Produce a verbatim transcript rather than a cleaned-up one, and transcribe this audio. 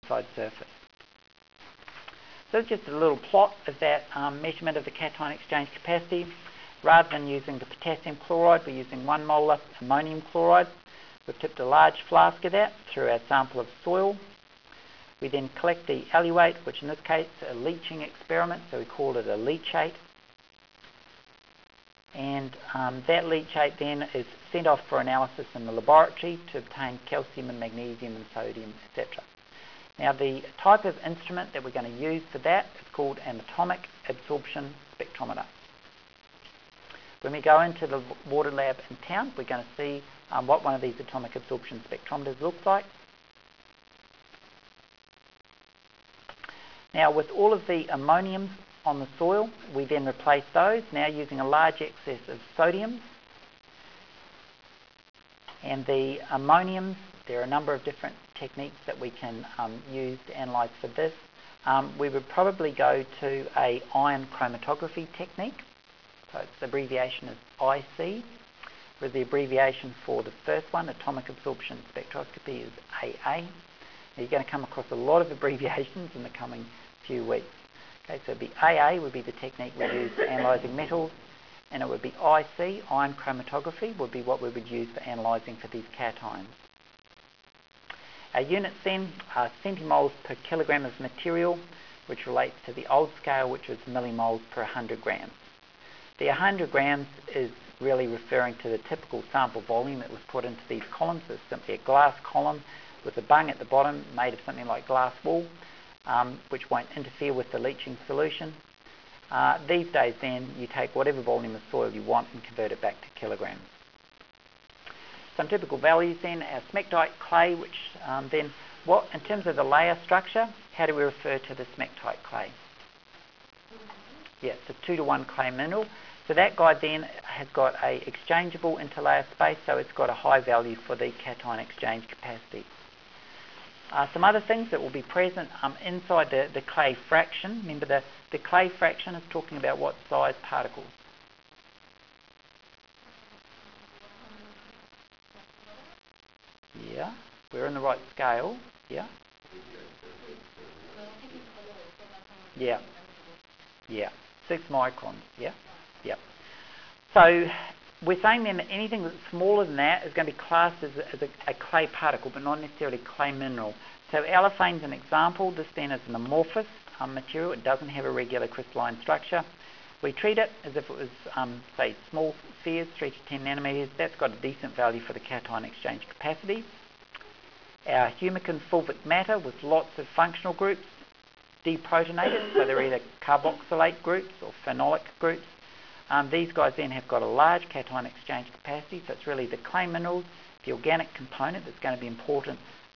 outside surface. So it's just a little plot of that um, measurement of the cation exchange capacity. Rather than using the potassium chloride, we're using one molar ammonium chloride. We've tipped a large flask of that through our sample of soil. We then collect the eluate, which in this case is a leaching experiment, so we call it a leachate. And um, that leachate then is sent off for analysis in the laboratory to obtain calcium and magnesium and sodium, et cetera. Now the type of instrument that we're going to use for that is called an atomic absorption spectrometer. When we go into the water lab in town, we're going to see um, what one of these atomic absorption spectrometers looks like. Now with all of the ammoniums on the soil, we then replace those, now using a large excess of sodiums. And the ammoniums, there are a number of different techniques that we can um, use to analyse for this. Um, we would probably go to a ion chromatography technique. So its abbreviation is I C, where the abbreviation for the first one, atomic absorption spectroscopy, is A A. Now you're going to come across a lot of abbreviations in the coming few weeks. Okay, so it'd be A A would be the technique we use for analysing metals, and it would be I C, ion chromatography, would be what we would use for analysing for these cations. Our units then are centimoles per kilogram of material, which relates to the old scale, which was millimoles per one hundred grams. The one hundred grams is really referring to the typical sample volume that was put into these columns. It's simply a glass column with a bung at the bottom made of something like glass wool, um, which won't interfere with the leaching solution. Uh, these days then, you take whatever volume of soil you want and convert it back to kilograms. Some typical values then, our smectite clay, which um, then, what in terms of the layer structure, how do we refer to the smectite clay? Yeah, it's a two to one clay mineral. So that guy then has got a exchangeable interlayer space, so it's got a high value for the cation exchange capacity. Uh, some other things that will be present um, inside the, the clay fraction. Remember the, the clay fraction is talking about what size particles? Yeah, we're in the right scale. Yeah. Yeah. Yeah. Six microns. Yeah. Yeah. So we're saying then that anything that's smaller than that is going to be classed as a, as a, a clay particle, but not necessarily clay mineral. So allophane is an example. This then is an amorphous um, material. It doesn't have a regular crystalline structure. We treat it as if it was, um, say, small spheres, three to ten nanometers. That's got a decent value for the cation exchange capacity. Our humican fulvic matter with lots of functional groups, deprotonated, so they're either carboxylate groups or phenolic groups. Um, these guys then have got a large cation exchange capacity, so it's really the clay minerals, the organic component that's going to be important